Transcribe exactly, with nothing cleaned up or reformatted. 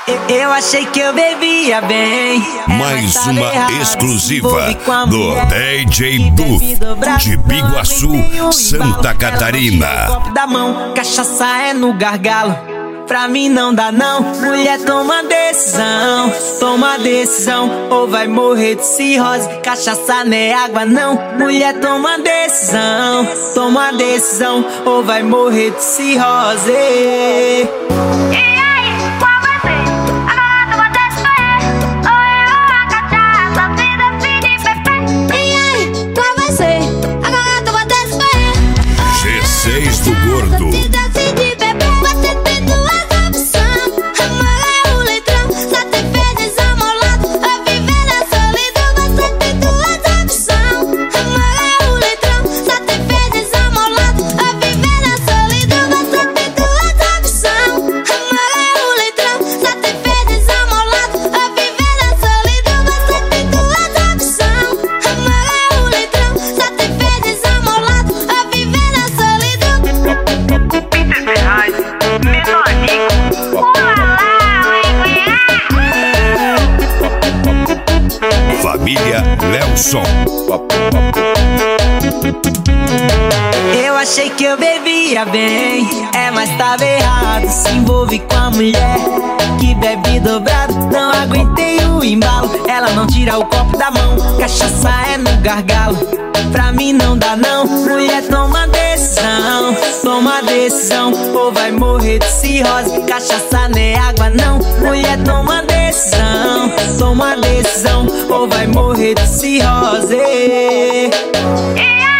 Eu achei que eu bebia bem. Mais uma exclusiva do D J Duff de Biguaçu, Santa Catarina. Copo da mão, cachaça é no gargalo. Pra mim não dá não, mulher toma decisão. Toma decisão, ou vai morrer de cirrose. Cachaça não é água não, mulher toma decisão. Toma decisão, ou vai morrer de cirrose. G seis do Gordo. Família Lelson. Eu achei que eu bebia bem, é, mas tava errado. Se envolve com a mulher que bebe dobrado. Não aguentei o embalo, ela não tira o copo da mão. Cachaça é no gargalo, pra mim não dá não. Mulher toma decisão, toma decisão, ou vai morrer de cirrose. Cachaça não é água não, mulher toma decisão. Toma decisão, ou vai morrer de cirrose.